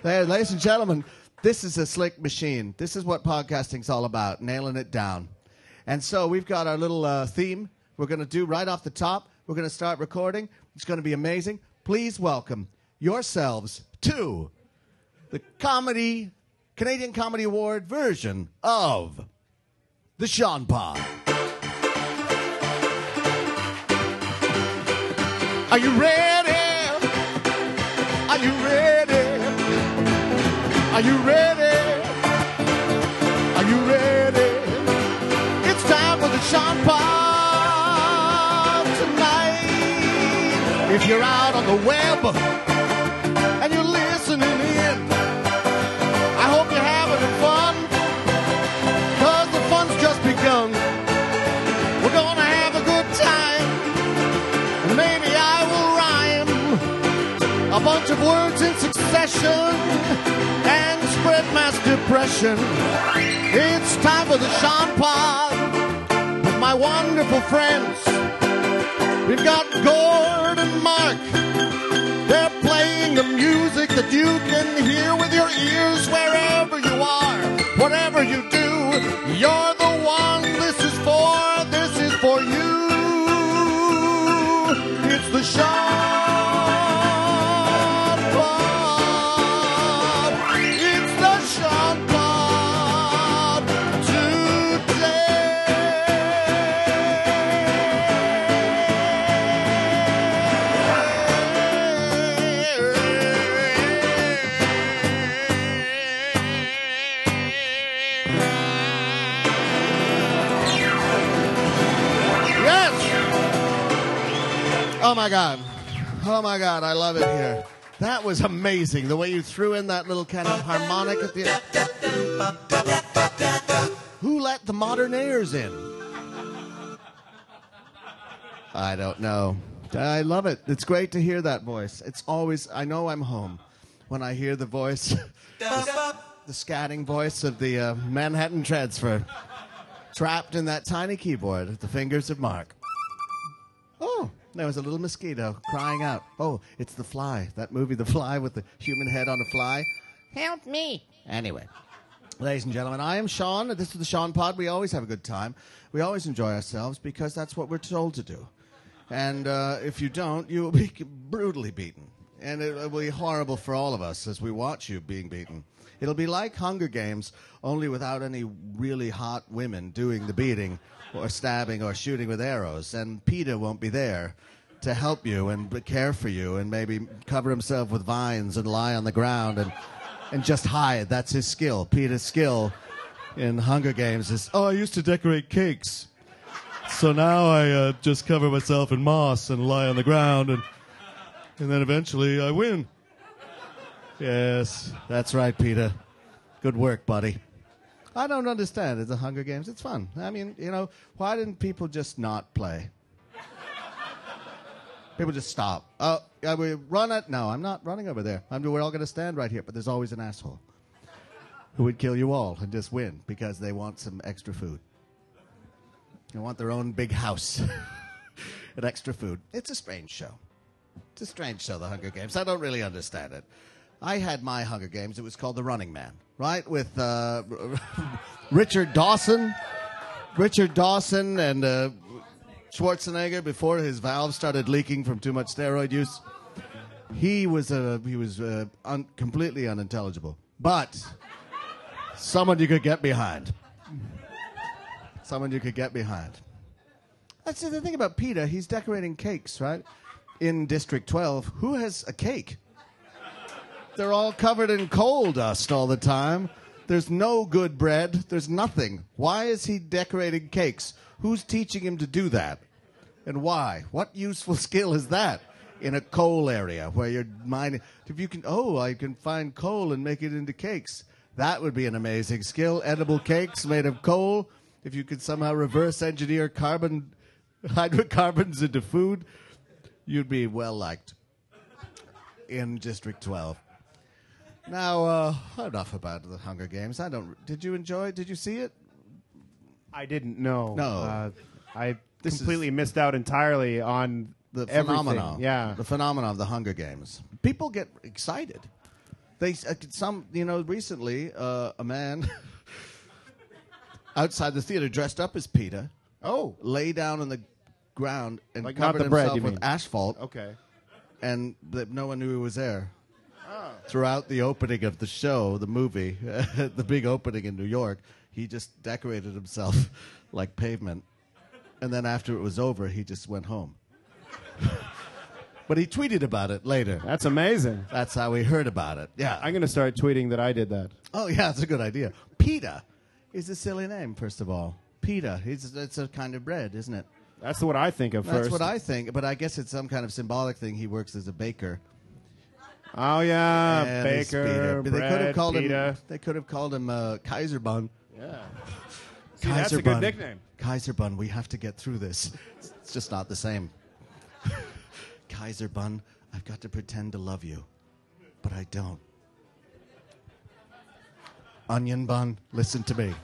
There, ladies and gentlemen, this is a slick machine. This is what podcasting's all about, nailing it down. And so we've got our little theme we're going to do right off the top. We're going to start recording. It's going to be amazing. Please welcome yourselves to the Canadian Comedy Award version of The Sean Pod. Are you ready? Are you ready? Are you ready? Are you ready? It's time for The Sean Pod tonight. If you're out on the web and you're listening in, I hope you're having fun, because the fun's just begun. We're gonna have a good time, and maybe I will rhyme a bunch of words in succession and spread mass depression. It's time for The Sean Pod with my wonderful friends. We've got Gord and Mark. They're playing the music that you can hear with your ears wherever you are. Whatever you do, you're the one this is for. This is for you. It's The Sean Pod. It's The Sean Pod Oh my God. Oh my God, I love it here. That was amazing, the way you threw in that little kind of harmonic at the end. Who let the modernaires in? I don't know. I love it. It's great to hear that voice. It's always, I know I'm home when I hear the voice, the scatting voice of the Manhattan Transfer, trapped in that tiny keyboard at the fingers of Mark. Oh, there was a little mosquito crying out. Oh, it's The Fly, that movie The Fly with the human head on a fly. Help me. Anyway, ladies and gentlemen, I am Sean. This is The Sean Pod. We always have a good time. We always enjoy ourselves because that's what we're told to do. And if you don't, you will be brutally beaten. And it will be horrible for all of us as we watch you being beaten. It'll be like Hunger Games, only without any really hot women doing the beating or stabbing or shooting with arrows. And Peter won't be there to help you and care for you and maybe cover himself with vines and lie on the ground and just hide. That's his skill. Peter's skill in Hunger Games is, I used to decorate cakes. So now I just cover myself in moss and lie on the ground, and then eventually I win. Yes, that's right, Peter. Good work, buddy. I don't understand. It's the Hunger Games. It's fun. I mean, why didn't people just not play? People just stop. Oh, we run it? No, I'm not running over there. We're all going to stand right here, but there's always an asshole who would kill you all and just win because they want some extra food. They want their own big house and extra food. It's a strange show. It's a strange show, the Hunger Games. I don't really understand it. I had my Hunger Games. It was called The Running Man, right? With Richard Dawson. Richard Dawson and Schwarzenegger before his valves started leaking from too much steroid use. He was completely unintelligible. But someone you could get behind. Someone you could get behind. That's the thing about Peter. He's decorating cakes, right? In District 12. Who has a cake? They're all covered in coal dust all the time. There's no good bread. There's nothing. Why is he decorating cakes? Who's teaching him to do that? And why? What useful skill is that in a coal area where you're mining? If you can, I can find coal and make it into cakes. That would be an amazing skill. Edible cakes made of coal. If you could somehow reverse engineer hydrocarbons into food, you'd be well liked in District 12. Now, enough about the Hunger Games. Did you enjoy it? Did you see it? I didn't know. No. I completely missed out entirely on the everything. phenomenon. Yeah. The phenomenon of the Hunger Games. People get excited. Recently, a man outside the theater dressed up as PETA Oh, lay down on the ground and Like not covered the bread, himself you with mean? asphalt, okay. and that no one knew he was there. Throughout the opening of the show, the movie, the big opening in New York, he just decorated himself like pavement. And then after it was over, he just went home. But he tweeted about it later. That's amazing. That's how we heard about it. Yeah. I'm going to start tweeting that I did that. Oh, yeah, it's a good idea. Pita is a silly name, first of all. Pita. It's a kind of bread, isn't it? That's what I think of That's first. what I think, but I guess it's some kind of symbolic thing. He works as a baker. Oh, yeah. And he's Baker, Peter. bread, They could have called pita. him. They could have called him Kaiser Bun. Yeah. See, that's a good nickname. Kaiser Bun. We have to get through this. It's just not the same. Kaiser Bun. I've got to pretend to love you, but I don't. Onion Bun. Listen to me.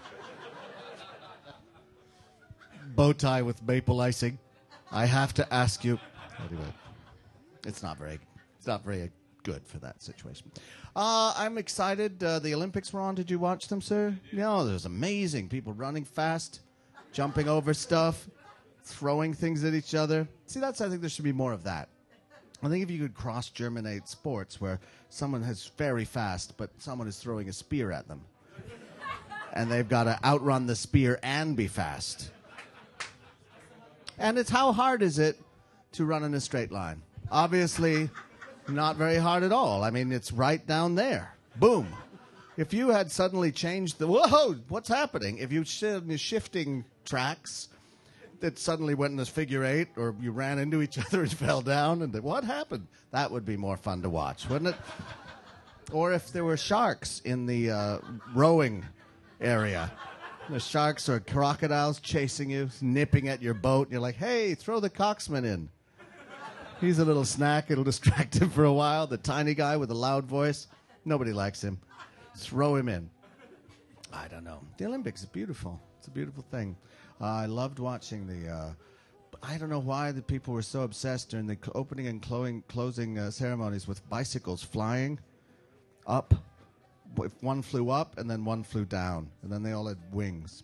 Bow tie with maple icing. I have to ask you. Anyway, it's not very good for that situation. I'm excited. The Olympics were on. Did you watch them, sir? No, there's amazing people running fast, jumping over stuff, throwing things at each other. See, I think there should be more of that. I think if you could cross-germinate sports where someone is very fast, but someone is throwing a spear at them, and they've got to outrun the spear and be fast. And it's how hard is it to run in a straight line? Obviously, not very hard at all. I mean, it's right down there. Boom. If you had suddenly changed whoa, what's happening? If you shifting tracks that suddenly went in this figure eight, or you ran into each other and fell down, and what happened? That would be more fun to watch, wouldn't it? Or if there were sharks in the rowing area. The sharks or crocodiles chasing you, nipping at your boat, and you're like, hey, throw the coxswain in. He's a little snack. It'll distract him for a while. The tiny guy with the loud voice. Nobody likes him. Throw him in. I don't know. The Olympics is beautiful. It's a beautiful thing. I loved watching the... I don't know why the people were so obsessed during the opening and closing ceremonies with bicycles flying up. One flew up, and then one flew down. And then they all had wings.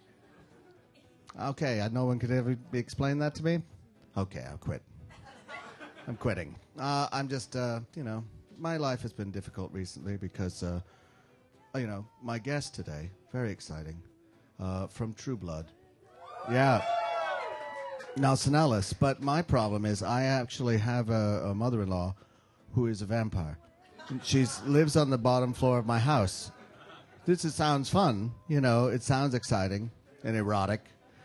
Okay, no one could ever explain that to me? Okay, I'll quit. I'm quitting. I'm just, my life has been difficult recently because, my guest today, very exciting, from True Blood. Yeah. Nelson Ellis. But my problem is I actually have a mother-in-law who is a vampire. She lives on the bottom floor of my house. Sounds fun. It sounds exciting and erotic.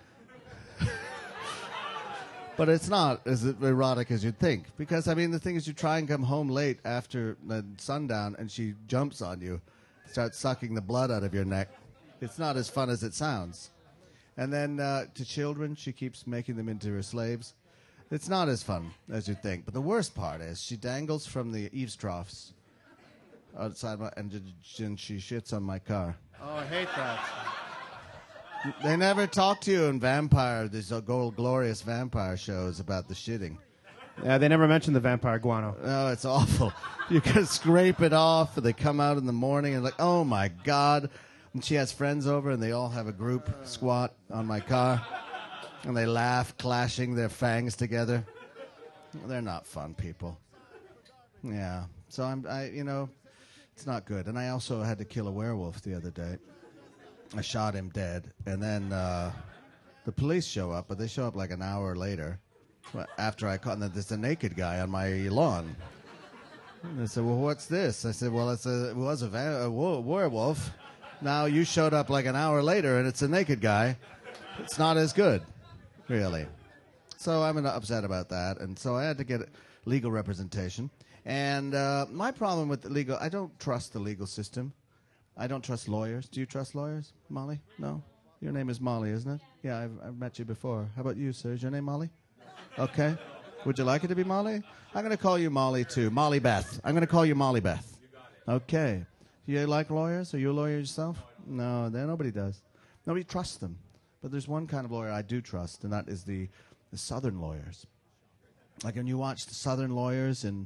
But it's not as erotic as you'd think. Because, the thing is you try and come home late after sundown and she jumps on you, starts sucking the blood out of your neck. It's not as fun as it sounds. And then to children, she keeps making them into her slaves. It's not as fun as you'd think. But the worst part is she dangles from the eaves troughs outside and she shits on my car. Oh, I hate that. They never talk to you in these glorious vampire shows about the shitting. Yeah, they never mentioned the vampire guano. Oh, it's awful. You can scrape it off, and they come out in the morning and like, oh my God. And she has friends over, and they all have a group squat on my car. And they laugh, clashing their fangs together. They're not fun people. Yeah. So it's not good. And I also had to kill a werewolf the other day. I shot him dead. And then the police show up, but they show up like an hour later after I caught. And there's a naked guy on my lawn. And they said, well, what's this? I said, well, it was a werewolf. Now you showed up like an hour later, and it's a naked guy. It's not as good, really. So I'm upset about that. And so I had to get legal representation. And my problem with I don't trust the legal system. I don't trust lawyers. Do you trust lawyers, Molly? No? Your name is Molly, isn't it? Yeah, I've met you before. How about you, sir? Is your name Molly? Okay. Would you like it to be Molly? I'm going to call you Molly, too. Molly Beth. I'm going to call you Molly Beth. Okay. Do you like lawyers? Are you a lawyer yourself? No, nobody does. Nobody trusts them. But there's one kind of lawyer I do trust, and that is the Southern lawyers. Like when you watch the Southern lawyers in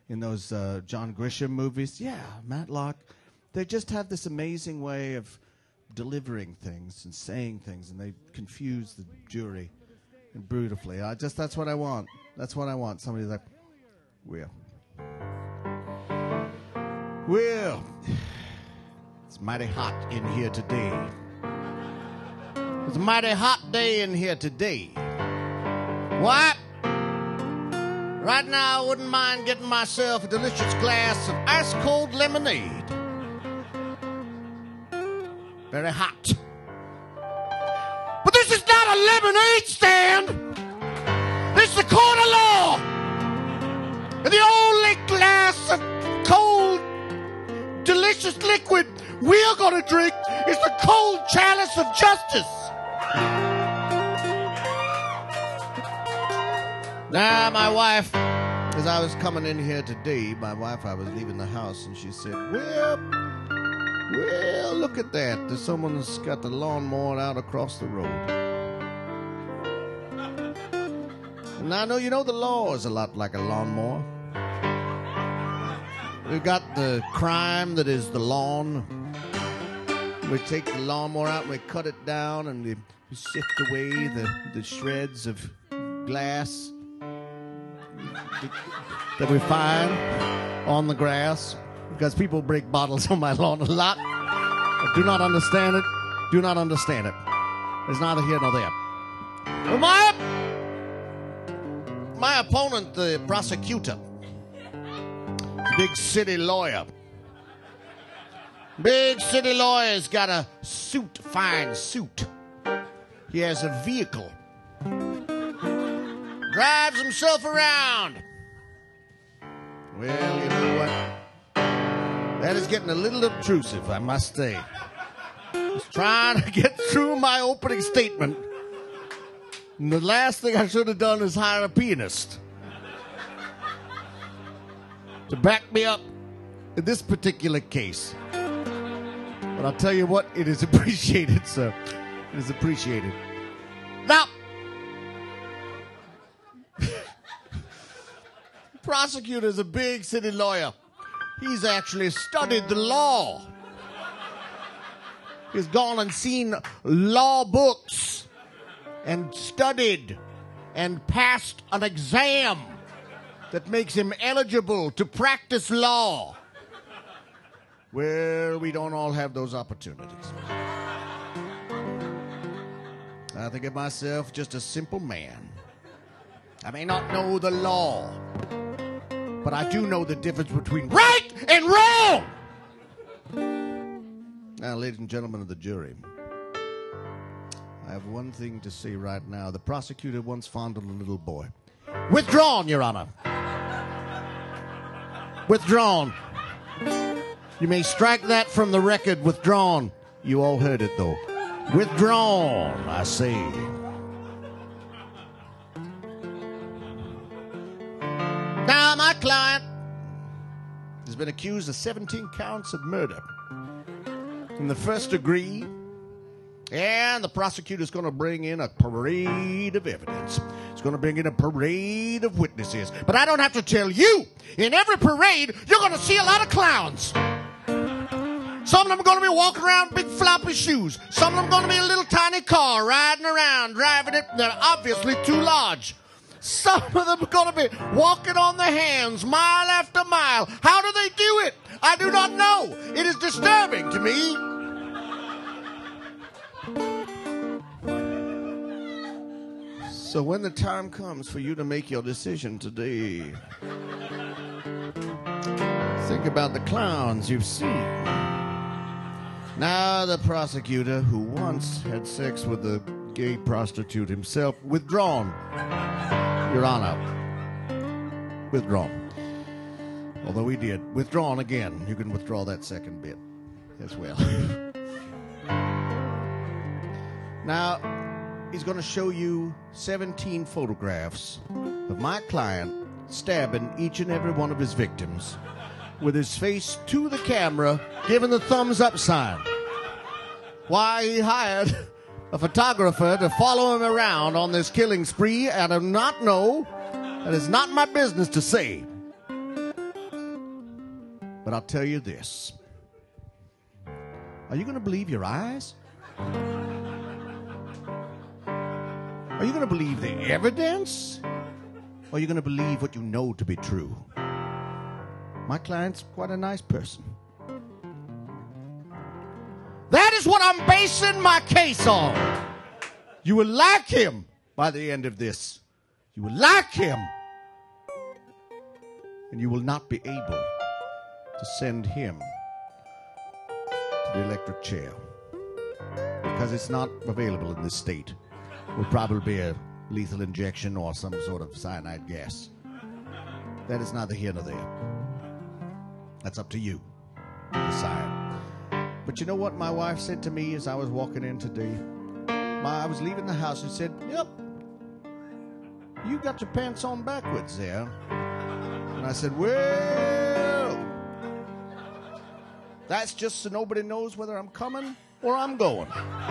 in those John Grisham movies. Yeah, Matlock. They just have this amazing way of delivering things and saying things, and they confuse the jury beautifully. That's what I want. That's what I want. Somebody's like, Will, it's mighty hot in here today. It's a mighty hot day in here today. What? Right now, I wouldn't mind getting myself a delicious glass of ice-cold lemonade. Very hot. But this is not a lemonade stand. This is the court of law. And the only glass of cold, delicious liquid we're going to drink is the cold chalice of justice. Now, my wife, as I was coming in here today, I was leaving the house, and she said, Well, look at that. Someone's got the lawnmower out across the road. And I know, the law is a lot like a lawnmower. We've got the crime that is the lawn. We take the lawnmower out and we cut it down and we sift away the shreds of glass that we find on the grass, because people break bottles on my lawn a lot. I do not understand it. Do not understand it. It's neither here nor there. Well, my opponent, the prosecutor, big city lawyer. Big city lawyer's got a suit, fine suit. He has a vehicle. Drives himself around. Well, you know what? That is getting a little obtrusive, I must say. Just trying to get through my opening statement. And the last thing I should have done is hire a pianist to back me up in this particular case. But I'll tell you what, it is appreciated, sir. It is appreciated. Now, the prosecutor is a big city lawyer. He's actually studied the law. He's gone and seen law books and studied and passed an exam that makes him eligible to practice law. Well, we don't all have those opportunities. I think of myself just a simple man. I may not know the law, but I do know the difference between right and wrong. Now, ladies and gentlemen of the jury, I have one thing to say right now. The prosecutor once fondled a little boy. Withdrawn, Your Honor. Withdrawn. You may strike that from the record. Withdrawn. You all heard it, though. Withdrawn, I say. Now, my client has been accused of 17 counts of murder in the first degree, and the prosecutor's going to bring in a parade of evidence. It's going to bring in a parade of witnesses. But I don't have to tell you, in every parade, you're going to see a lot of clowns. Some of them are going to be walking around big floppy shoes. Some of them are going to be a little tiny car riding around, driving it. They're obviously too large. Some of them are going to be walking on their hands mile after mile. How do they do it? I do not know. It is disturbing to me. So when the time comes for you to make your decision today, think about the clowns you've seen. Now the prosecutor, who once had sex with a gay prostitute himself, withdrawn. Your Honor. Withdrawn. Although he did. Withdrawn again. You can withdraw that second bit as well. Now, he's going to show you 17 photographs of my client stabbing each and every one of his victims with his face to the camera, giving the thumbs up sign. Why he hired a photographer to follow him around on this killing spree, I do not know. That is not my business to say. But I'll tell you this. Are you going to believe your eyes? Are you going to believe the evidence? Or are you going to believe what you know to be true? My client's quite a nice person. That is what I'm basing my case on. You will like him by the end of this. You will like him. And you will not be able to send him to the electric chair. Because it's not available in this state. It will probably be a lethal injection or some sort of cyanide gas. That is neither here nor there. That's up to you to decide. But you know what my wife said to me as I was walking in today? I was leaving the house and said, "Yep, you got your pants on backwards there." And I said, "Well, that's just so nobody knows whether I'm coming or I'm going."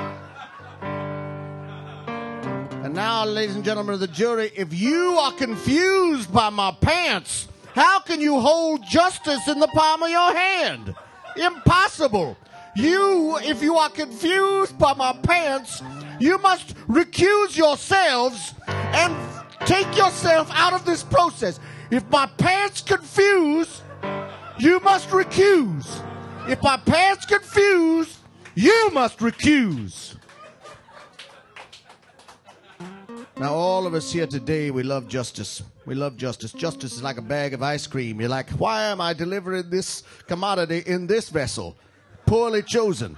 And now, ladies and gentlemen of the jury, if you are confused by my pants, how can you hold justice in the palm of your hand? Impossible. If you are confused by my pants, you must recuse yourselves and take yourself out of this process. If my pants confuse, you must recuse. If my pants confuse, you must recuse. Now, all of us here today, we love justice. We love justice. Justice is like a bag of ice cream. You're like, why am I delivering this commodity in this vessel? Poorly chosen.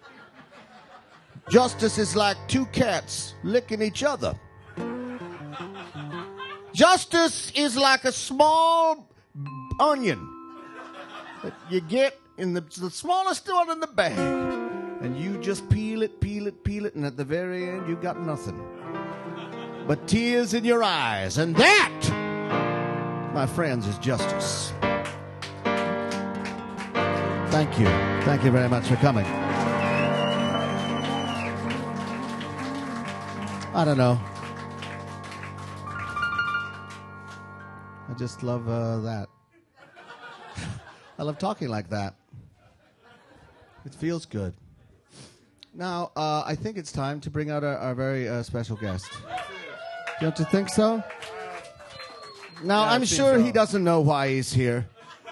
Justice is like two cats licking each other. Justice is like a small onion that you get in the smallest one in the bag. And you just peel it, and at the very end, you got nothing but tears in your eyes. And that, my friends, is justice. Thank you. Thank you very much for coming. I don't know. I just love that. I love talking like that. It feels good. Now, I think it's time to bring out our very special guest. Don't you think so? Now, yeah, I'm sure he doesn't know why he's here.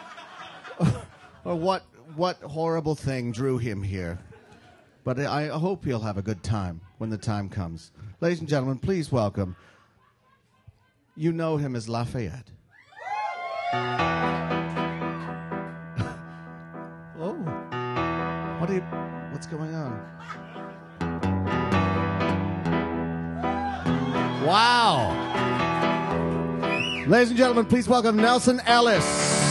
Or what horrible thing drew him here. But I hope he'll have a good time when the time comes. Ladies and gentlemen, please welcome. You know him as Lafayette. Oh. What's going on? Wow. Ladies and gentlemen, please welcome Nelson Ellis.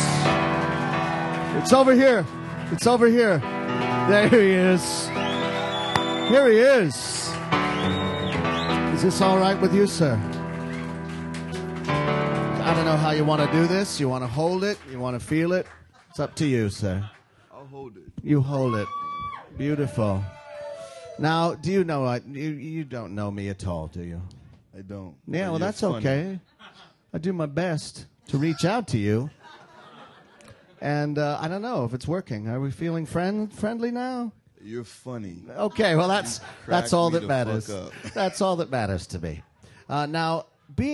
It's over here. It's over here. There he is. Here he is. Is this all right with you, sir? I don't know how you want to do this. You want to hold it? You want to feel it? It's up to you, sir. I'll hold it. You hold it. Beautiful. Now, do you know, you don't know me at all, do you? I don't. Yeah, well, that's funny. Okay. I do my best to reach out to you. And I don't know if it's working. Are we feeling friendly now? You're funny. Okay, well, that's all that matters. That's all that matters to me. Now,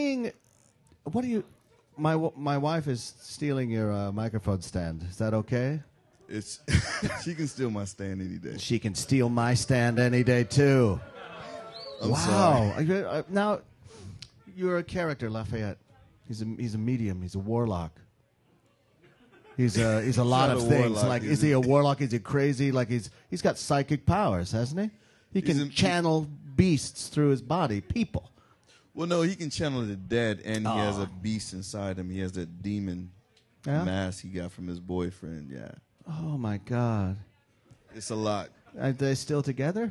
my wife is stealing your microphone stand. Is that okay? She can steal my stand any day. She can steal my stand any day, too. I'm wow. sorry. Now, you're a character, Lafayette. He's a medium. He's a warlock. He's a lot of things. Warlock, like, is he a warlock? Is he crazy? Like, he's got psychic powers, hasn't he? He can channel beasts through his body, people. Well, no, he can channel the dead, and he has a beast inside him. He has that demon mask he got from his boyfriend, yeah. Oh, my God. It's a lot. Are they still together?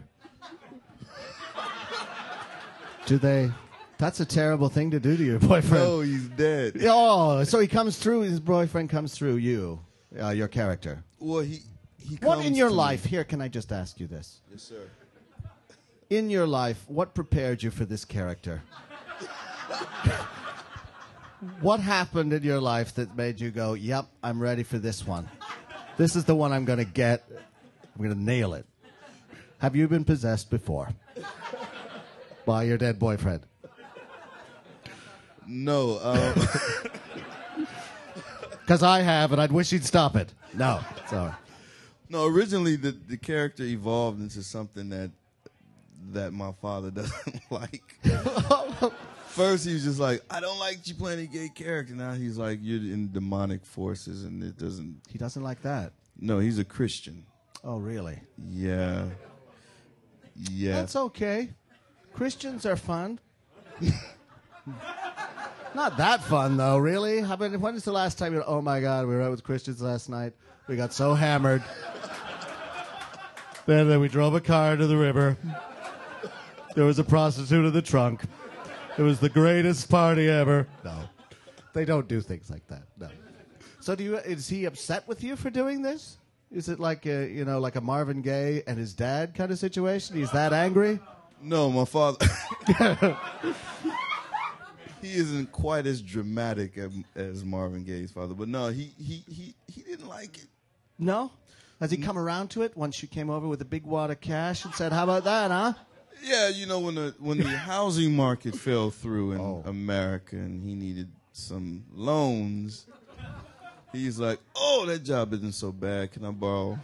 Do they? That's a terrible thing to do to your boyfriend. No, he's dead. Oh, so he comes through, his boyfriend comes through you, your character. Well, he What comes in your to life, me. here, can I just ask you this? Yes, sir. In your life, what prepared you for this character? What happened in your life that made you go, yep, I'm ready for this one? This is the one I'm going to get. I'm going to nail it. Have you been possessed before by your dead boyfriend? No. Because I have, and I'd wish he'd stop it. No, sorry. No, originally the character evolved into something that my father doesn't like. First he was just like, I don't like you playing a gay character. Now he's like, you're in demonic forces, and it doesn't. He doesn't like that. No, he's a Christian. Oh, really? Yeah. Yeah. That's okay. Christians are fun. Not that fun, though, really. When was the last time oh, my God, we were out with Christians last night. We got so hammered. Then we drove a car to the river. There was a prostitute in the trunk. It was the greatest party ever. No. They don't do things like that, no. So is he upset with you for doing this? Is it like like a Marvin Gaye and his dad kind of situation? He's that angry? No, my father. He isn't quite as dramatic as Marvin Gaye's father, but no, he didn't like it. No? Has he come around to it once you came over with a big wad of cash and said, "How about that, huh?" Yeah, when the housing market fell through in America and he needed some loans, he's like, "Oh, that job isn't so bad. Can I borrow?"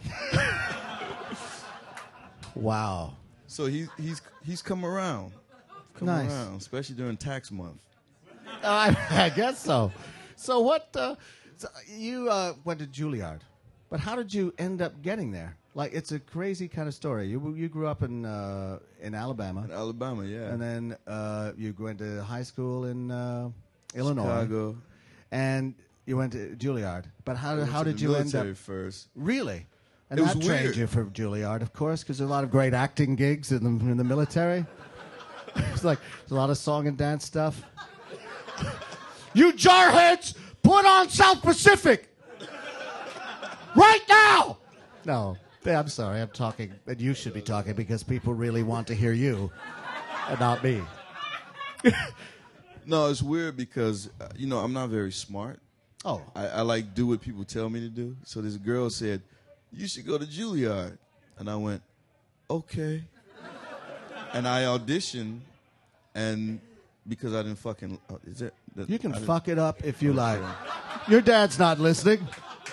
Wow. So he's come around. Nice. Around, especially during tax month. I guess so. So what? So you went to Juilliard, but how did you end up getting there? Like, it's a crazy kind of story. You grew up in Alabama. In Alabama, yeah. And then you went to high school in Illinois. Chicago. And you went to Juilliard. But how did you end up? First. Really? And It that was trained weird. you for Juilliard, of course, because there's a lot of great acting gigs in the military. It's like there's a lot of song and dance stuff. You jarheads, put on South Pacific right now. No, I'm sorry. I'm talking, and you should be talking because people really want to hear you and not me. No, it's weird because I'm not very smart. Oh, I like do what people tell me to do. So this girl said, "You should go to Juilliard," and I went, "Okay." And I auditioned, and because I didn't fucking you can fuck it up if you like. Your dad's not listening.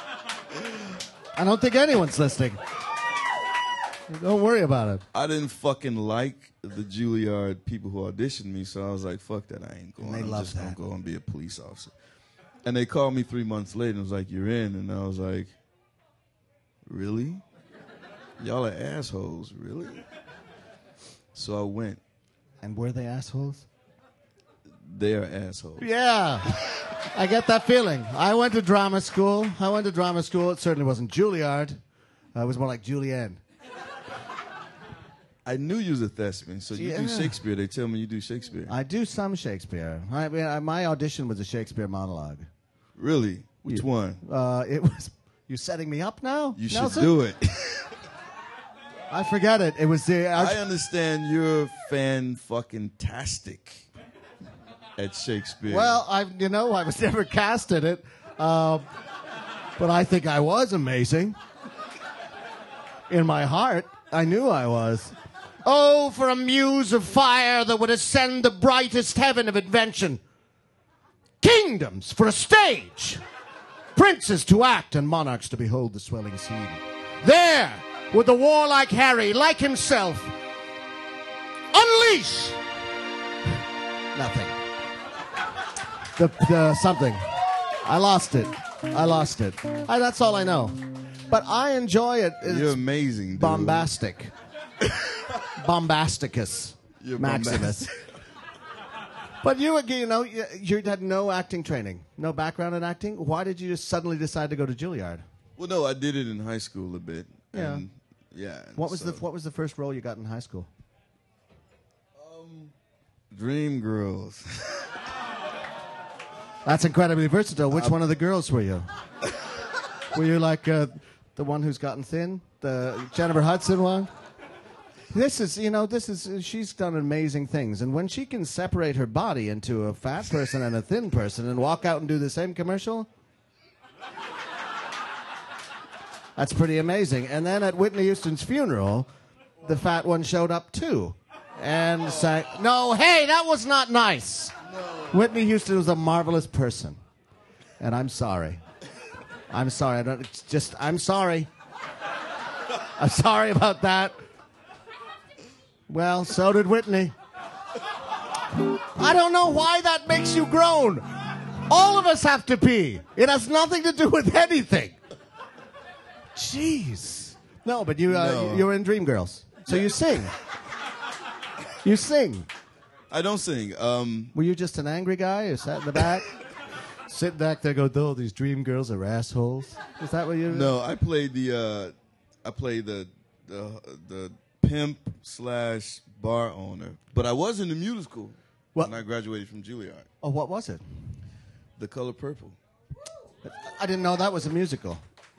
I don't think anyone's listening. Don't worry about it. I didn't fucking like the Juilliard people who auditioned me, so I was like, fuck that, I ain't going. I'm just going to go and be a police officer. And they called me 3 months later and was like, "You're in." And I was like, "Really? Y'all are assholes, really?" So I went. And were they assholes? They are assholes. Yeah. I get that feeling. I went to drama school. It certainly wasn't Juilliard. It was more like Julianne. I knew you was a thespian, so you do Shakespeare. They tell me you do Shakespeare. I do some Shakespeare. My audition was a Shakespeare monologue. Really? Which one? It was. You setting me up now? You Nelson? should do it. I forget it. It was the. I understand you're fan-fucking-tastic at Shakespeare. Well, I was never cast in it, but I think I was amazing. In my heart, I knew I was. Oh, for a muse of fire that would ascend the brightest heaven of invention. Kingdoms for a stage. Princes to act and monarchs to behold the swelling scene. There, with the warlike Harry, like himself, unleash. Nothing. The something. I lost it. That's all I know. But I enjoy it. You're amazing, dude. Bombastic. Bombasticus. You're Maximus. But you had no acting training, no background in acting. Why did you just suddenly decide to go to Juilliard? Well, no, I did it in high school a bit. Yeah. And, yeah. What was the first role you got in high school? Dream Girls. That's incredibly versatile. Which one of the girls were you? Were you like the one who's gotten thin, the Jennifer Hudson one? She's done amazing things. And when she can separate her body into a fat person and a thin person and walk out and do the same commercial, That's pretty amazing. And then at Whitney Houston's funeral, the fat one showed up too. And sang, no, hey, that was not nice. No. Whitney Houston was a marvelous person. And I'm sorry. I'm sorry. I'm sorry. I'm sorry about that. Well, so did Whitney. I don't know why that makes you groan. All of us have to pee. It has nothing to do with anything. Jeez. No, but you're in Dreamgirls. So you sing. You sing. I don't sing. Were you just an angry guy who sat in the back? Sitting back there go, oh, these Dreamgirls are assholes. Is that what you... No, I played the pimp / bar owner. But I was in the musical when I graduated from Juilliard. Oh, what was it? The Color Purple. I didn't know that was a musical.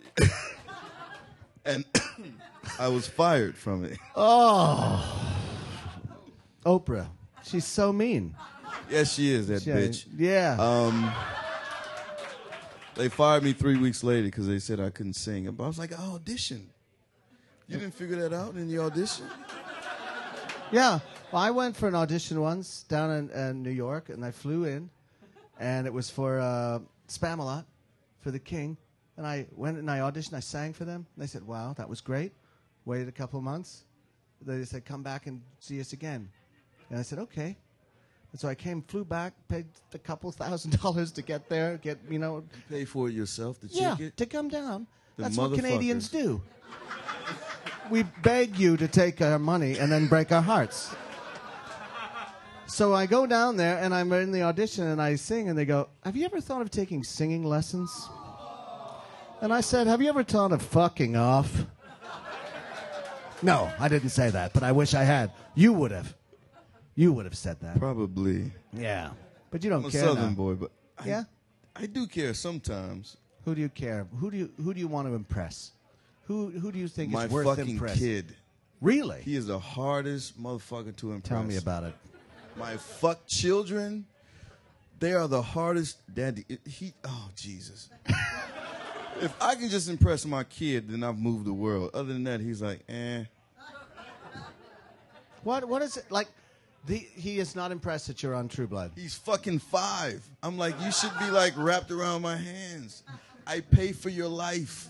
And I was fired from it. Oh. Oprah. She's so mean. Yes, she is, that bitch. Yeah. They fired me 3 weeks later because they said I couldn't sing. But I was like, I auditioned. You didn't figure that out in the audition? Yeah. Well, I went for an audition once down in New York, and I flew in, and it was for Spamalot, for the King. And I went and I auditioned. I sang for them. And they said, wow, that was great. Waited a couple of months. They said, come back and see us again. And I said, okay. And so I flew back, paid a couple $1,000s to get there, You pay for it yourself, the ticket? Yeah, to come down. That's what Canadians do. We beg you to take our money and then break our hearts. So I go down there, and I'm in the audition, and I sing, and they go, have you ever thought of taking singing lessons? And I said, have you ever thought of fucking off? No, I didn't say that, but I wish I had. You would have. You would have said that. Probably. Yeah. But you don't care I'm a Southern now. boy, but yeah? I do care sometimes. Who do you care? Who do you want to impress? Who do you think My is worth impressing? fucking kid. Really? He is the hardest motherfucker to impress. Tell me about it. My fuck children, they are the hardest. Daddy, oh Jesus. If I can just impress my kid, then I've moved the world. Other than that, he's like, eh. What is it like? He is not impressed that you're on True Blood. He's fucking 5. I'm like, you should be like wrapped around my hands. I pay for your life.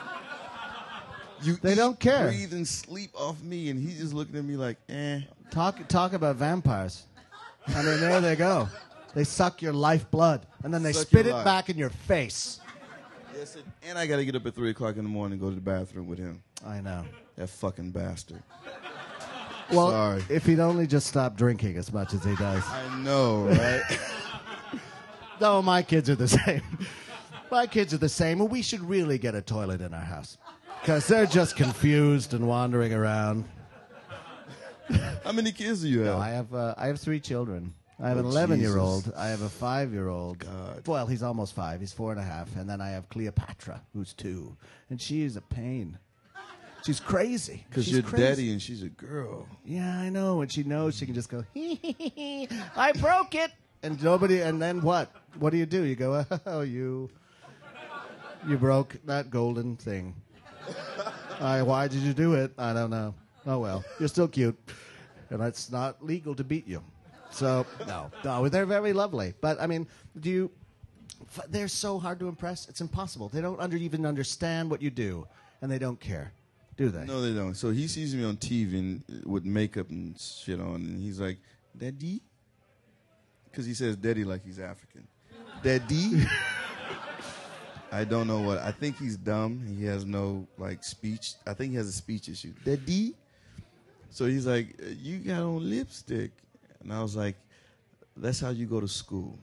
They don't care. Breathe and sleep off me, and he's just looking at me like, eh. Talk about vampires. I mean, there they go. They suck your lifeblood, and then they spit it back in your face. Yes, and I got to get up at 3 o'clock in the morning and go to the bathroom with him. I know. That fucking bastard. Well, sorry. If he'd only just stop drinking as much as he does. I know, right? No, my kids are the same. My kids are the same. Well, we should really get a toilet in our house. Because they're just confused and wandering around. How many kids do you have? No, I have 3 children. I have an 11-year-old. I have a 5-year-old. God. Well, he's almost 5. He's 4.5. And then I have Cleopatra, who's 2. And she is a pain. She's crazy. Because you're daddy and she's a girl. Yeah, I know. And she knows she can just go, hee, I broke it. And nobody, and then what? What do? You go, oh, you broke that golden thing. Why did you do it? I don't know. Oh, well, you're still cute. And it's not legal to beat you. So, no, they're very lovely. But, I mean, they're so hard to impress. It's impossible. They don't even understand what you do. And they don't care. Do they? No, they don't. So he sees me on TV and, with makeup and shit on, and he's like, Daddy? Because he says daddy like he's African. Daddy? I don't know what. I think he's dumb. He has no, speech. I think he has a speech issue. Daddy? So he's like, you got on lipstick. And I was like, that's how you go to school.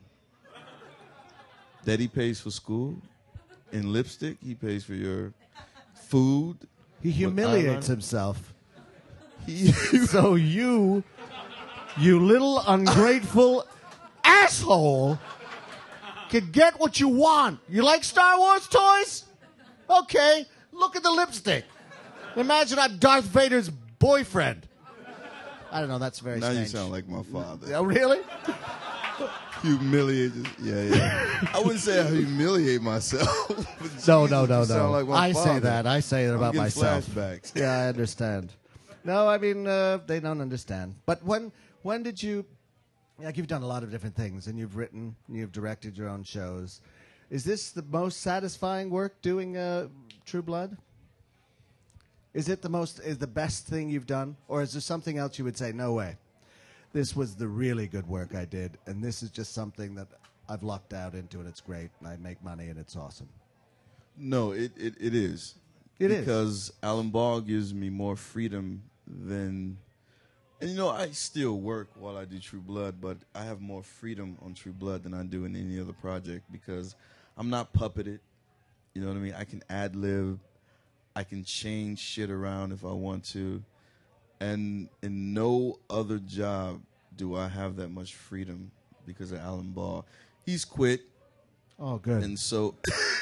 Daddy pays for school. In lipstick, he pays for your food. He humiliates himself. So you little ungrateful asshole, can get what you want. You like Star Wars toys? Okay, look at the lipstick. Imagine I'm Darth Vader's boyfriend. I don't know, that's very strange. Now you sound like my father. Oh, really? Humiliate. Yeah. I wouldn't say I humiliate myself. No. Sound like my I say father. that. I say that I'm about getting myself. flashbacks. Yeah, I understand. No, I mean they don't understand. But when did you? Like you've done a lot of different things, and you've written, and you've directed your own shows. Is this the most satisfying work doing True Blood? Is it the best thing you've done, or is there something else you would say? No way, this was the really good work I did, and this is just something that I've lucked out into, and it's great, and I make money, and it's awesome. No, it is. It is. Because Alan Ball gives me more freedom than... And, you know, I still work while I do True Blood, but I have more freedom on True Blood than I do in any other project because I'm not puppeted. You know what I mean? I can ad-lib. I can change shit around if I want to. And in no other job do I have that much freedom because of Alan Ball. He's quit. Oh, good. And so...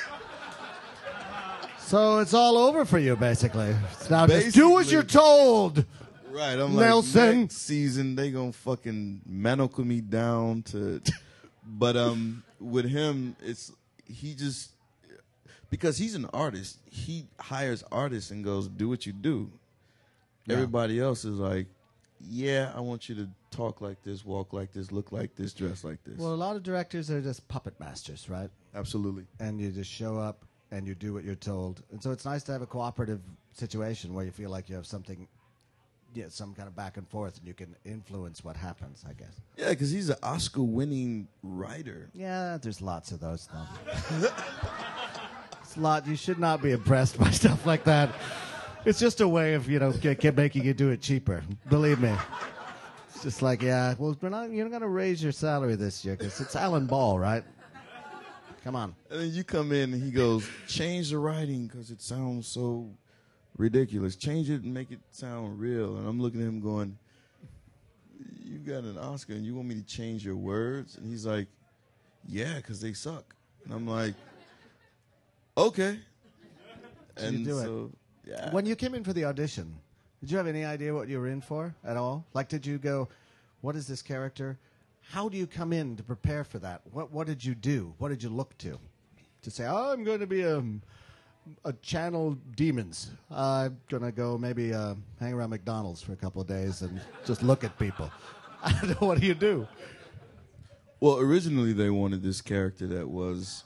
So it's all over for you, basically. It's now just do as you're told. Right, I'm Nelson. like, next season they gonna fucking manacle me down to, but with him he just because he's an artist, he hires artists and goes do what you do. Yeah. Everybody else is like, yeah, I want you to talk like this, walk like this, look like this, dress like this. Well, a lot of directors are just puppet masters, right? Absolutely. And you just show up and you do what you're told, and so it's nice to have a cooperative situation where you feel like you have something. Yeah, some kind of back and forth, and you can influence what happens, I guess. Yeah, because he's an Oscar-winning writer. Yeah, there's lots of those, though. It's a lot. You should not be impressed by stuff like that. It's just a way of, making you do it cheaper. Believe me. It's just like, yeah, well, you're not going to raise your salary this year because it's Alan Ball, right? Come on. And then you come in, and he goes, change the writing because it sounds so... ridiculous. Change it and make it sound real. And I'm looking at him going, you got an Oscar and you want me to change your words? And he's like, yeah, because they suck. And I'm like, okay. So and you do so, it. Yeah. When you came in for the audition, did you have any idea what you were in for at all? Like, did you go, what is this character? How do you come in to prepare for that? What did you do? What did you look to say, oh, I'm going to be a channel demons. I'm going to go maybe hang around McDonald's for a couple of days and just look at people. I don't know. What do you do? Well, originally they wanted this character that was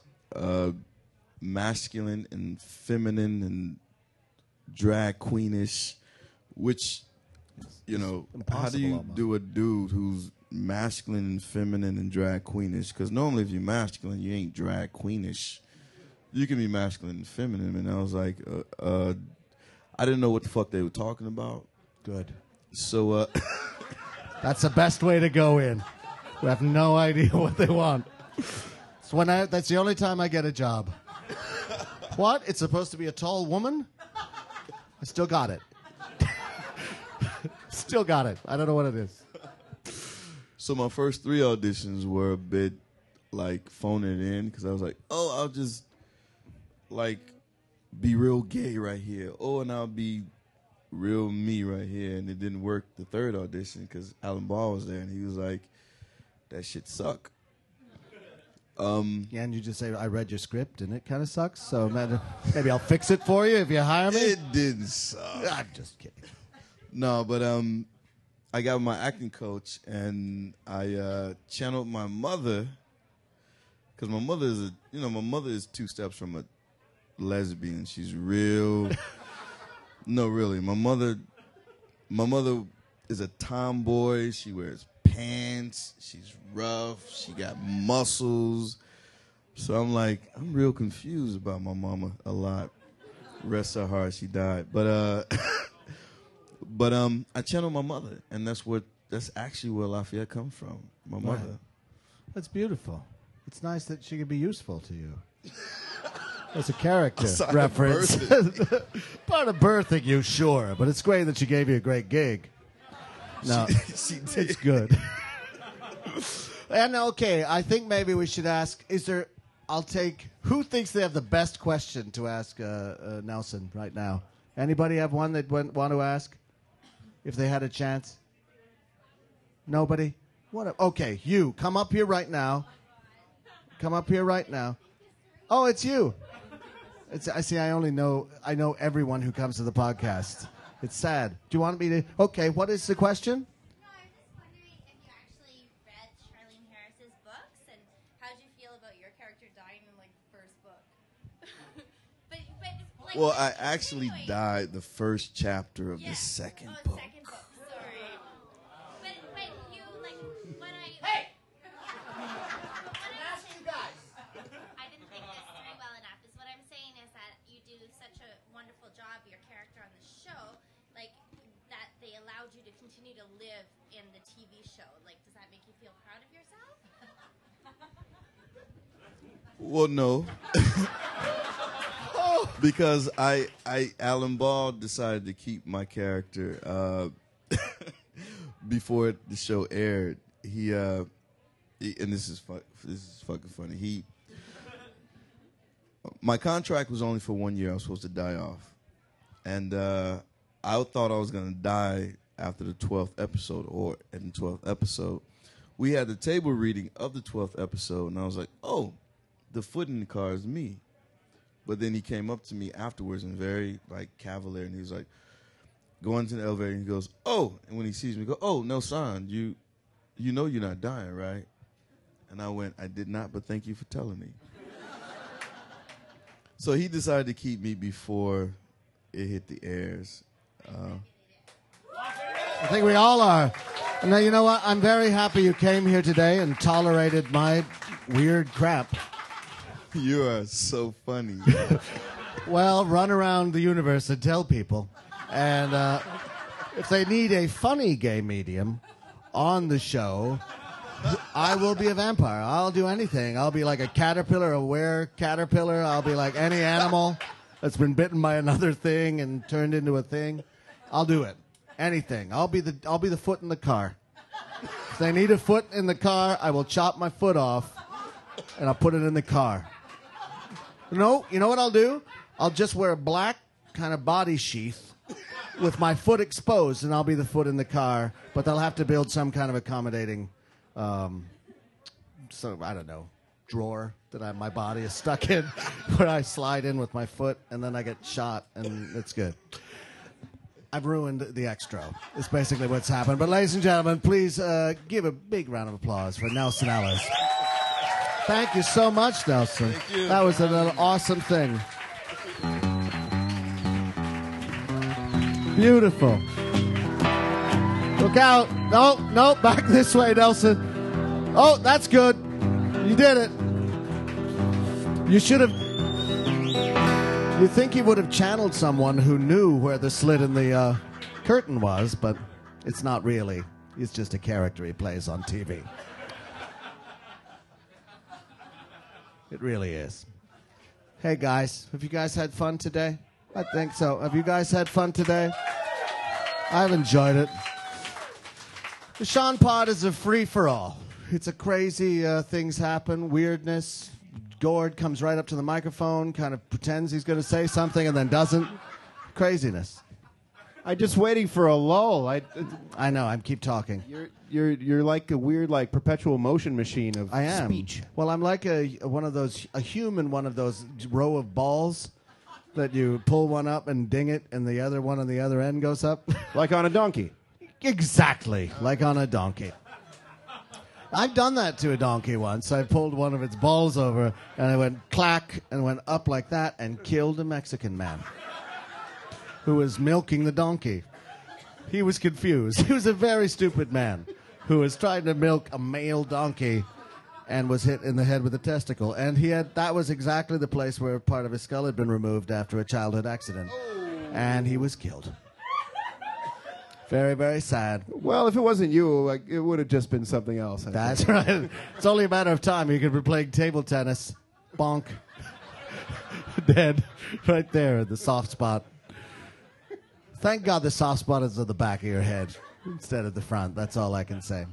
masculine and feminine and drag queenish, which, how do you almost. do a dude who's masculine and feminine and drag queenish? Because normally if you're masculine, you ain't drag queenish. You can be masculine and feminine, and I was like, I didn't know what the fuck they were talking about. Good. So, That's the best way to go in. We have no idea what they want. That's the only time I get a job. What? It's supposed to be a tall woman? I still got it. Still got it. I don't know what it is. So my first 3 auditions were a bit like phoning it in because I was like, oh, I'll just like be real gay right here. Oh, and I'll be real me right here. And it didn't work the 3rd audition because Alan Ball was there and he was like, that shit suck. Yeah, and you just say, I read your script and it kind of sucks, so maybe I'll fix it for you if you hire me. It didn't suck. I'm just kidding. No, but I got my acting coach and I channeled my mother because my mother is my mother is 2 steps from a lesbian. She's real. No, really. My mother is a tomboy. She wears pants. She's rough. She got muscles. So I'm real confused about my mama a lot. Rest her heart, she died. But I channel my mother, and that's actually where Lafayette comes from. My mother. Right. That's beautiful. It's nice that she could be useful to you. That's a character reference. Part of birthing you, sure, but it's great that she gave you a great gig. No, she did. it's good. And okay, I think maybe we should ask, who thinks they have the best question to ask Nelson right now? Anybody have one they'd want to ask? If they had a chance? Nobody? Okay, you come up here right now. Come up here right now. Oh, it's you. I see. I know everyone who comes to the podcast. It's sad. Do you want me to? Okay. What is the question? No, I'm just wondering if you actually read Charlene Harris's books and how did you feel about your character dying in like the first book? but like, Well, I actually died the first chapter of the second book. Second book. Sorry. But you like when I. Hey. I didn't think this through well enough. Is what I'm saying is that you do such a wonderful job, your character on the show, like that they allowed you to continue to live in the TV show. Like, does that make you feel proud of yourself? Well, no. Because Alan Ball decided to keep my character before the show aired. He and this is fucking funny. My contract was only for 1 year. I was supposed to die off, and I thought I was gonna die after the 12th episode, or in the 12th episode. We had the table reading of the 12th episode, and I was like, "Oh, the foot in the car is me." But then he came up to me afterwards and very like cavalier, and he was like, going to the elevator, and he goes, "Oh," and when he sees me, he goes, "Oh, no, son, you know you're not dying, right?" And I went, "I did not, but thank you for telling me." So he decided to keep me before it hit the airs. I think we all are. Now, you know what? I'm very happy you came here today and tolerated my weird crap. You are so funny. Well, run around the universe and tell people. And if they need a funny gay medium on the show, I will be a vampire. I'll do anything. I'll be like a caterpillar, a were-caterpillar. I'll be like any animal that's been bitten by another thing and turned into a thing. I'll do it. Anything. I'll be the foot in the car. If they need a foot in the car, I will chop my foot off and I'll put it in the car. No, you know what I'll do? I'll just wear a black kind of body sheath with my foot exposed, and I'll be the foot in the car. But they'll have to build some kind of accommodating, I don't know, drawer that my body is stuck in, where I slide in with my foot, and then I get shot, and it's good. I've ruined the extra. Is basically what's happened. But ladies and gentlemen, please give a big round of applause for Nelson Ellis. Thank you so much, Nelson. Thank you. That was an awesome thing. Beautiful. Look out. No, back this way, Nelson. Oh, that's good. You did it. You should have... You'd think he would have channeled someone who knew where the slit in the curtain was, but it's not really. He's just a character he plays on TV. It really is. Hey, guys. Have you guys had fun today? I think so. Have you guys had fun today? I've enjoyed it. The Sean Pod is a free-for-all. It's a crazy things happen, weirdness. Gord comes right up to the microphone, kind of pretends he's going to say something and then doesn't. Craziness. I'm just waiting for a lull. I know. I keep talking. You're like a weird, like perpetual motion machine of I am. speech. Well, I'm like a human one of those row of balls that you pull one up and ding it, and the other one on the other end goes up. Like on a donkey. Exactly, like on a donkey. I've done that to a donkey once. I pulled one of its balls over, and I went clack, and went up like that, and killed a Mexican man who was milking the donkey. He was confused. He was a very stupid man who was trying to milk a male donkey and was hit in the head with a testicle. And that was exactly the place where part of his skull had been removed after a childhood accident. And he was killed. Very, very sad. Well, if it wasn't you, it would have just been something else. That's right. It's only a matter of time. You could be playing table tennis. Bonk. Dead. Right there, the soft spot. Thank God the soft spot is at the back of your head instead of the front. That's all I can say.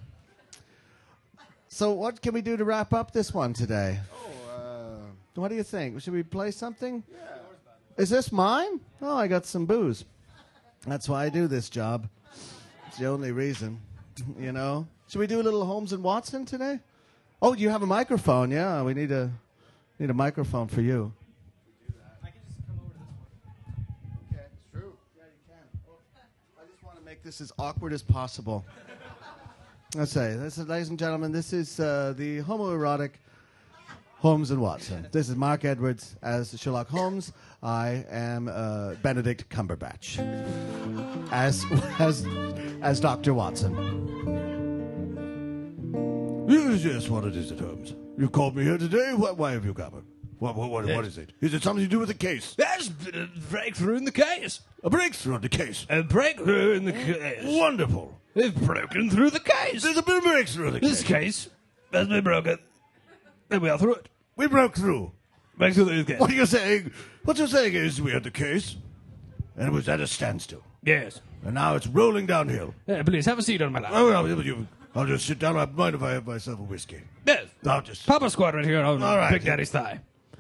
So what can we do to wrap up this one today? What do you think? Should we play something? Yeah. Is this mine? Oh, I got some booze. That's why I do this job. It's the only reason. You know? Should we do a little Holmes and Watson today? Oh, you have a microphone. Yeah, we need a microphone for you. I can just come over to this one. Okay, it's true. Yeah, you can. I just want to make this as awkward as possible. Let's say, ladies and gentlemen, this is the homoerotic Holmes and Watson. This is Mark Edwards as Sherlock Holmes. I am Benedict Cumberbatch as Dr. Watson. Yes, what it is it, Holmes? You called me here today. Why have you come? What is it? Is it something to do with the case? There's been a breakthrough in the case. A breakthrough in the case. A breakthrough in the case. Wonderful. They've broken through the case. There's a bit of breakthrough in the This case. case has been broken. And we are through it. We broke through. Break through the case. What are you saying? What you're saying is we had the case, and it was at a standstill. Yes. And now it's rolling downhill. Please have a seat on my lap. Oh, well, I'll just sit down. I mind if I have myself a whiskey. Yes. I'll just... Papa squat right here on All right. Big Daddy's thigh.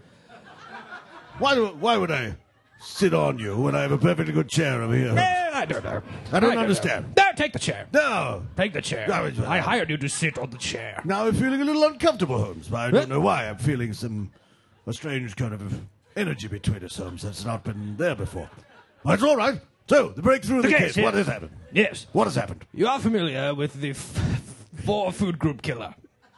Why would I sit on you when I have a perfectly good chair over here? I don't know. I don't understand. No, take the chair. No. Take the chair. No, it's- I hired you to sit on the chair. Now I'm feeling a little uncomfortable, Holmes. I don't know why. I'm feeling a strange kind of energy between us, Holmes. That's not been there before. That's all right. So, the breakthrough of the case. yes. What has happened? Yes. What has happened? You are familiar with the 4 food group killer.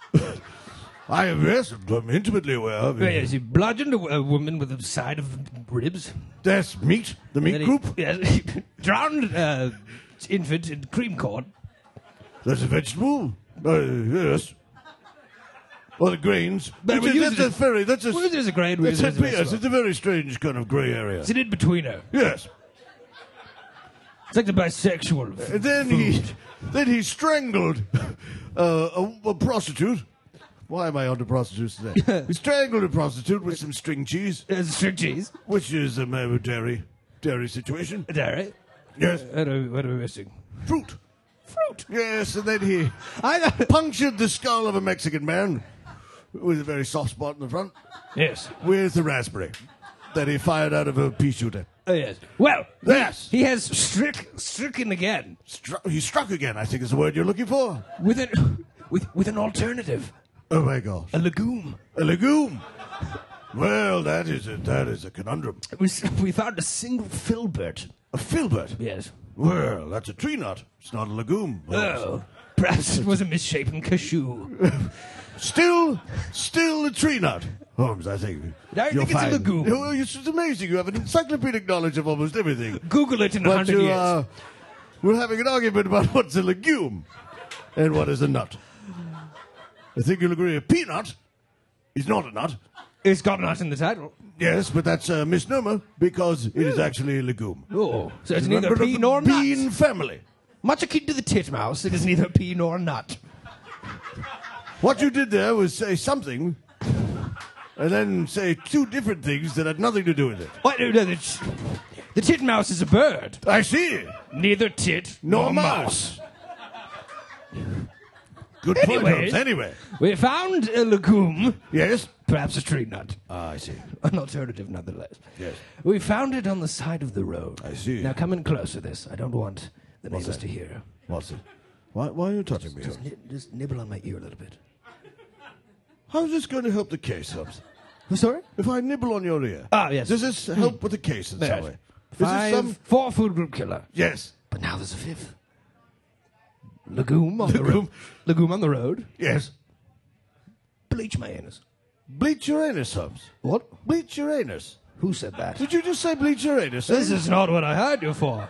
I am, yes, I'm intimately aware of it. Yes, he bludgeoned a woman with a side of ribs. That's meat, the meat Then he- group. Yes, he drowned infant in cream corn. That's a vegetable. Yes. Or the grains. But we use That's a We use it as a grain. We It's use it as a yes, vegetable. it's a very strange kind of grey area. It's an in-betweener. Yes. It's like the bisexual. And then he strangled a prostitute. Why am I on to prostitutes today? He strangled a prostitute with some string cheese, String cheese. which is a dairy situation. Dairy. Yes. What are we missing? Fruit. Fruit. Yes, and then he I punctured the skull of a Mexican man with a very soft spot in the front Yes. with a raspberry that he fired out of a pea shooter. Yes. Well, Yes. he has stricken again He struck again, I think is the word you're looking for. with an alternative. Oh my gosh. A legume. A legume. Well, that is a conundrum. We found a single filbert. A filbert. Yes. Well, that's a tree nut. It's not a legume. Oh, perhaps it was a misshapen cashew. Still a tree nut. Holmes, I think. I think it's a legume. Oh, it's amazing. You have an encyclopedic knowledge of almost everything. Google it in But 100 years. we're having an argument about what's a legume and what is a nut. I think you'll agree a peanut is not a nut. It's got nut in the title. Yes, but that's a misnomer because it is actually a legume. Oh, so it's a neither member of pea the nor nut. bean family. Much akin to the titmouse, it is neither pea nor nut. What you did there was say something and then say 2 different things that had nothing to do with it. What? No, the titmouse is a bird. I see. Neither tit Nor nor mouse. Good point, Anyways. Holmes. Anyway. We found a legume, Yes? perhaps a tree nut. I see. An alternative, nonetheless. Yes. We found it on the side of the road. I see. Now come in close to this. I don't want the What's neighbors that? to hear. What's it? Why are you touching me? Just nibble on my ear a little bit. How's this going to help the case, Holmes? I'm sorry? If I nibble on your ear, Ah, yes. does this help with the case in some Yes. way? Is this 4 food group killer. Yes. But now there's a 5th. Legume on the road. Legume on the road. Yes. Bleach my anus. Bleach your anus, Holmes. What? Bleach your anus. Who said that? Did you just say bleach your anus? This is not what I hired you for.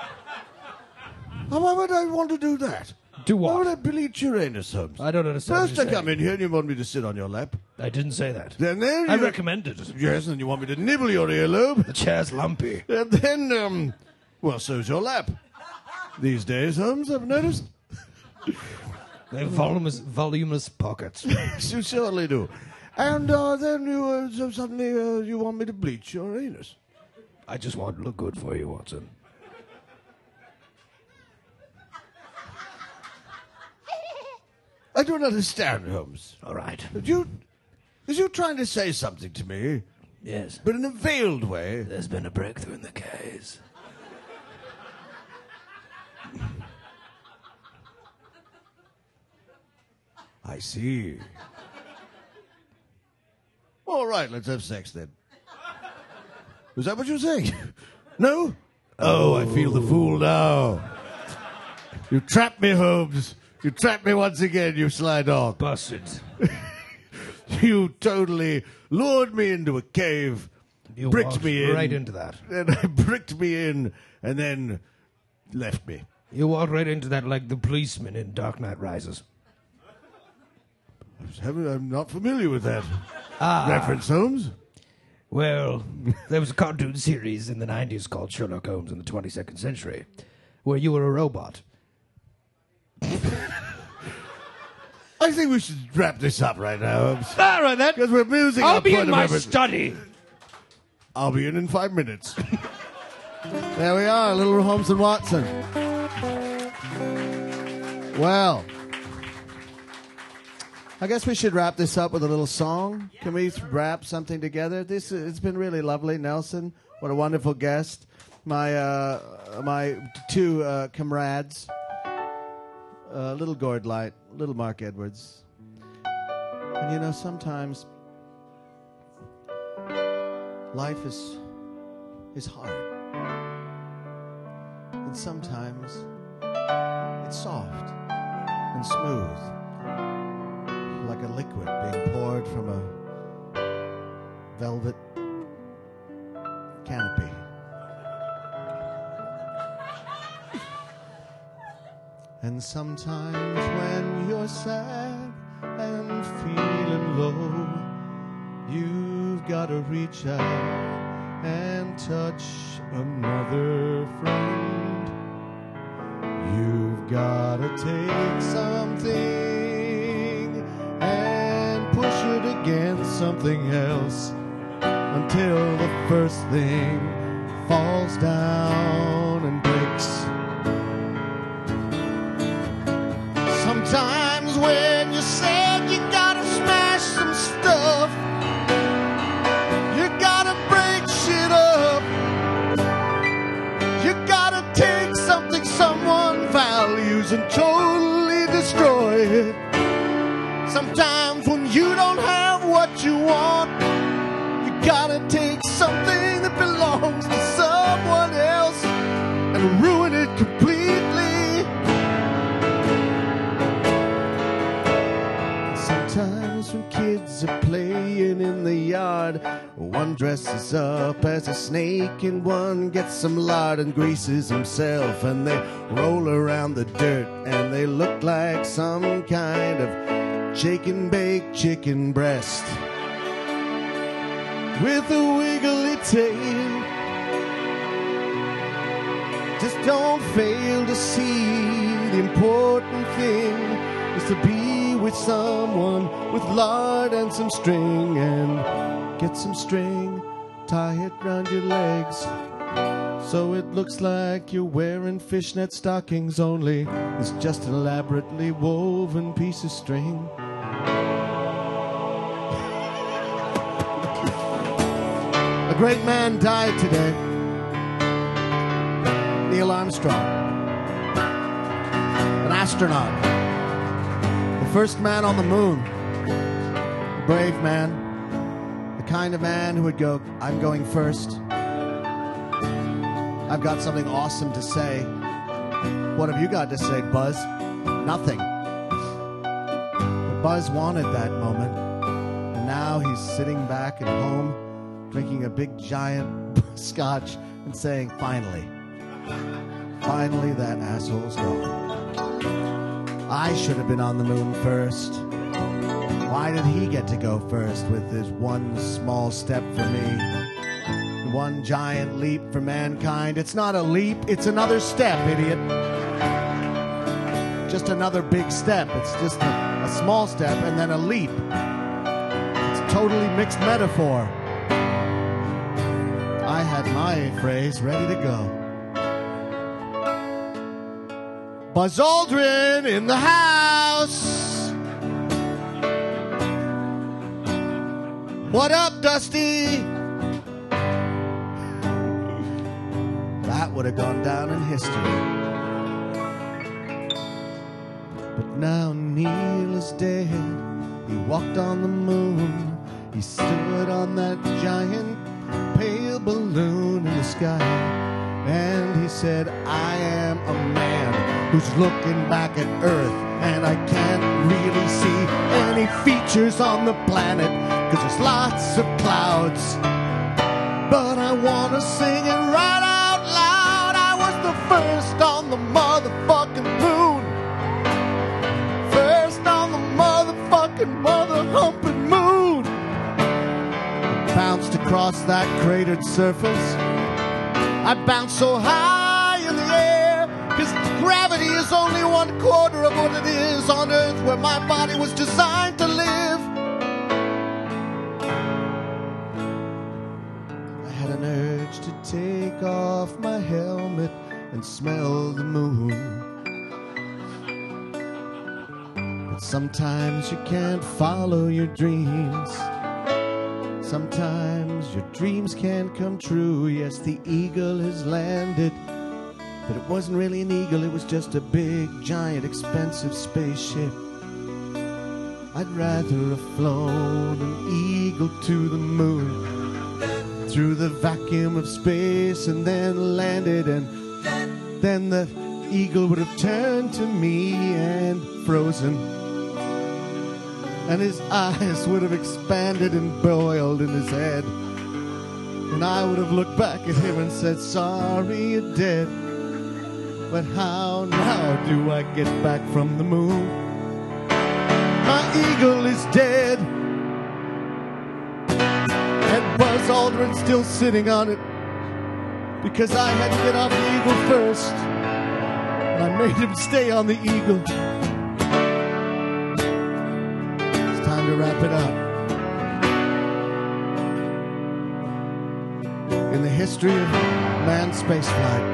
Why would I want to do that? Do Why would I what? bleach your anus, Holmes? I don't understand. First what I you're come in here and you want me to sit on your lap. saying. I didn't say that. Then I you... recommended it. Yes, and you want me to nibble your earlobe. The chair's lumpy. And then, well, so's your lap. These days, Holmes, I've noticed. They have voluminous pockets. You certainly do. And then you so suddenly you want me to bleach your anus. I just want to look good for you, Watson. I don't understand, Holmes. All right. Is you trying to say something to me, Yes. but in a veiled way? There's been a breakthrough in the case. I see. All right, let's have sex then. Is that what you're saying? No? Oh, I feel the fool now. You trapped me, Holmes. You trapped me once again, you sly dog. Busted. You totally lured me into a cave, You bricked walked me in. right into that. And bricked me in, and then left me. You walked right into that like the policeman in Dark Knight Rises. I'm not familiar with that reference, Holmes. Well, there was a cartoon series in the 90s called Sherlock Holmes in the 22nd Century, where you were a robot. I think we should wrap this up right now, Holmes. All right, then. Because we're musing I'll up be quite in a my bit. study. I'll be in 5 minutes. There we are, little Holmes and Watson. Well, I guess we should wrap this up with a little song. Can we rap something together? It's been really lovely, Nelson. What a wonderful guest. My two comrades, little Gord Light, little Mark Edwards. And you know, sometimes life is hard. And sometimes it's soft and smooth, like a liquid being poured from a velvet canopy. And sometimes when you're sad and feeling low, you've got to reach out and touch another friend. You've got to take something and push it against something else until the first thing falls down and breaks. Sometimes when you're sad, you gotta smash some stuff. You gotta break shit up. You gotta take something someone values and totally destroy it. Sometimes when you don't have what you want, you gotta take something that belongs to someone else and ruin it completely. Sometimes when kids are playing in the yard, one dresses up as a snake and one gets some lard and greases himself, and they roll around the dirt and they look like some kind of shake and bake chicken breast with a wiggly tail. Just don't fail to see the important thing is to be with someone with lard and some string, and get some string, tie it round your legs so it looks like you're wearing fishnet stockings, only it's just an elaborately woven piece of string. A great man died today, Neil Armstrong, an astronaut, the first man on the moon, a brave man, the kind of man who would go, I'm going first. I've got something awesome to say. What have you got to say, Buzz? Nothing. But Buzz wanted that moment, and now he's sitting back at home, drinking a big giant scotch and saying, finally, finally that asshole's gone. I should have been on the moon first. Why did he get to go first with his one small step for me? One giant leap for mankind. It's not a leap, it's another step, idiot. Just another big step. It's just a small step and then a leap. It's a totally mixed metaphor. I had my phrase ready to go. Buzz Aldrin in the house. What up, Dusty? That would have gone down in history. But now Neil is was dead. He walked on the moon. He stood on that giant pale balloon in the sky. And he said, I am a man who's looking back at Earth, and I can't really see any features on the planet, 'cause there's lots of clouds. But I wanna sing it right out loud. I was the first on the motherfucking moon. First on the motherfucking mother-humping moon. I bounced across that cratered surface. I bounced so high in the air, 'cause gravity is only 1/4 of what it is on Earth, where my body was designed to live. I had an urge to take off my helmet and smell the moon. But sometimes you can't follow your dreams. Sometimes your dreams can't come true. Yes, the eagle has landed, but it wasn't really an eagle. It was just a big, giant, expensive spaceship. I'd rather have flown an eagle to the moon, through the vacuum of space, and then landed, and then the eagle would have turned to me and frozen, and his eyes would have expanded and boiled in his head, and I would have looked back at him and said, sorry, you're dead. But how now do I get back from the moon? My eagle is dead, and Buzz Aldrin's still sitting on it, because I had to get off the eagle first, and I made him stay on the eagle. To wrap it up. In the history of manned spaceflight,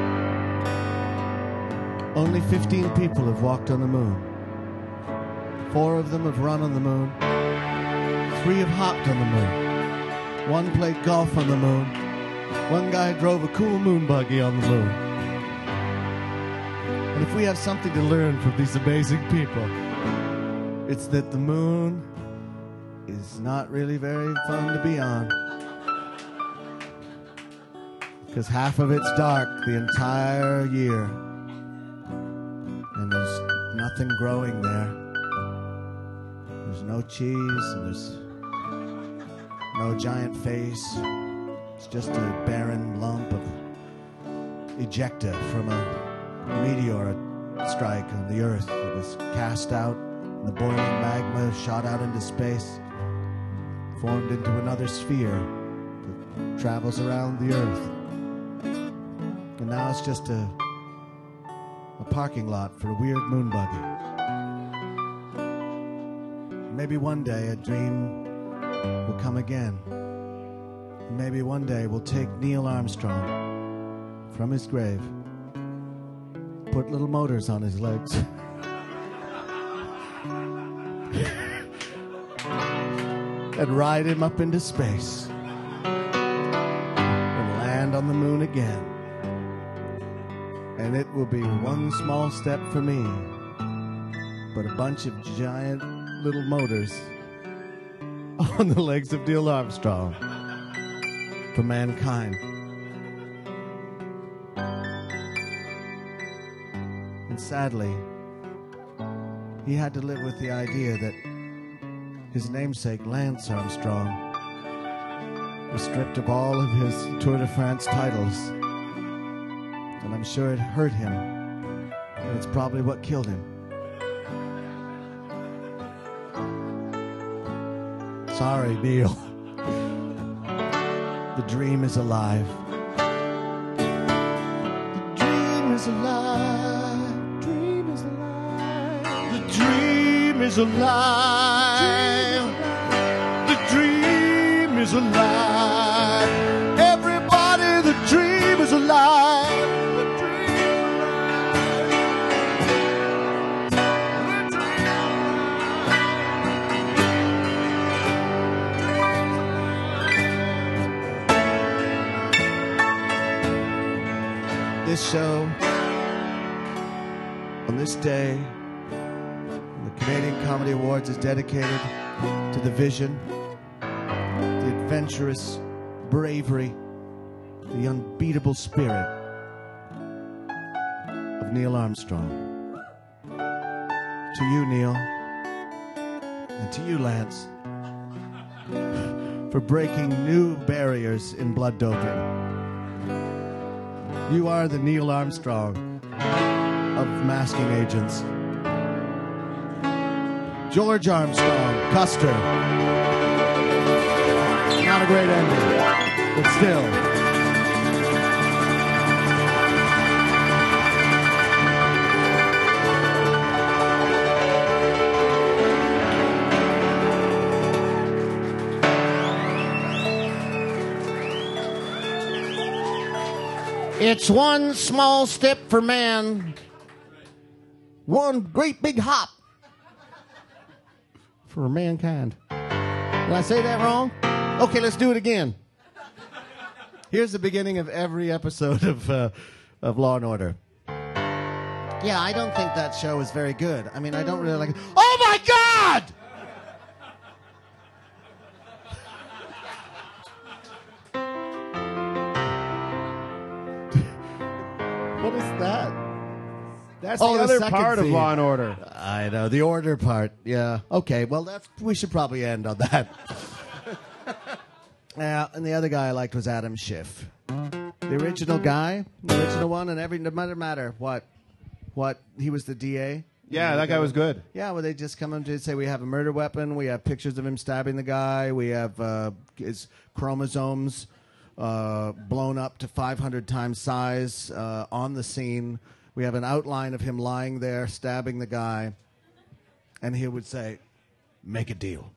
only 15 people have walked on the moon. 4 of them have run on the moon. 3 have hopped on the moon. 1 played golf on the moon. 1 guy drove a cool moon buggy on the moon. And if we have something to learn from these amazing people, it's that the moon is not really very fun to be on, because half of it's dark the entire year, and there's nothing growing there. There's no cheese, and there's no giant face. It's just a barren lump of ejecta from a meteor strike on the Earth that was cast out, and the boiling magma shot out into space, formed into another sphere that travels around the Earth. And now it's just a parking lot for a weird moon buggy. Maybe one day a dream will come again. Maybe one day we'll take Neil Armstrong from his grave, put little motors on his legs, and ride him up into space and land on the moon again. And it will be one small step for me, but a bunch of giant little motors on the legs of Neil Armstrong for mankind. And sadly, he had to live with the idea that his namesake, Lance Armstrong, was stripped of all of his Tour de France titles. And I'm sure it hurt him. And it's probably what killed him. Sorry, Neil. The dream is alive. The dream is alive. The dream is alive. The dream is alive. The dream is alive. Everybody, the dream is alive. This show, on this day, in the The Canadian Comedy Awards is dedicated to the vision, the adventurous bravery, the unbeatable spirit of Neil Armstrong. To you, Neil, and to you, Lance, for breaking new barriers in blood doping. You are the Neil Armstrong of masking agents. George Armstrong, Custer. Not a great ending, but still. It's one small step for man, one great big hop for mankind. Did I say that wrong? Okay, let's do it again. Here's the beginning of every episode of Law and Order. Yeah, I don't think that show is very good. I mean, I don't really like it. Oh my God! What is that? That's the other second part of theme. Law and Order. I know, the order part. Yeah. Okay, well, we should probably end on that. Yeah, and the other guy I liked was Adam Schiff. The original guy, the original one, and no matter what, he was the DA. Yeah, that guy was good. Yeah, well, they just come in to say we have a murder weapon, we have pictures of him stabbing the guy, we have his chromosomes blown up to 500 times size on the scene. We have an outline of him lying there, stabbing the guy, and he would say, make a deal.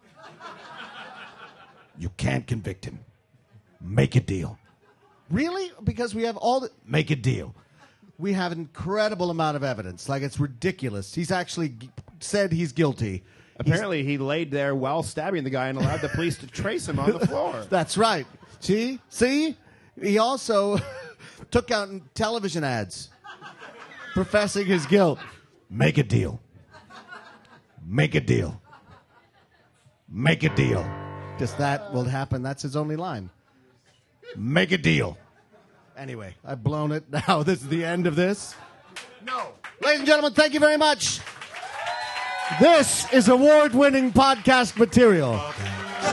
You can't convict him. Make a deal. Really? Because we have all the... Make a deal. We have an incredible amount of evidence. Like, it's ridiculous. He's actually said he's guilty. Apparently, he laid there while stabbing the guy and allowed the police to trace him on the floor. That's right. See? He also took out television ads professing his guilt. Make a deal. Make a deal. Make a deal. Just that will happen. That's his only line. Make a deal. Anyway, I've blown it. Now, this is the end of this. No. Ladies and gentlemen, thank you very much. This is award-winning podcast material.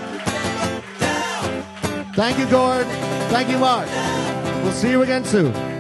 Thank you, Gord. Thank you, Mark. We'll see you again soon.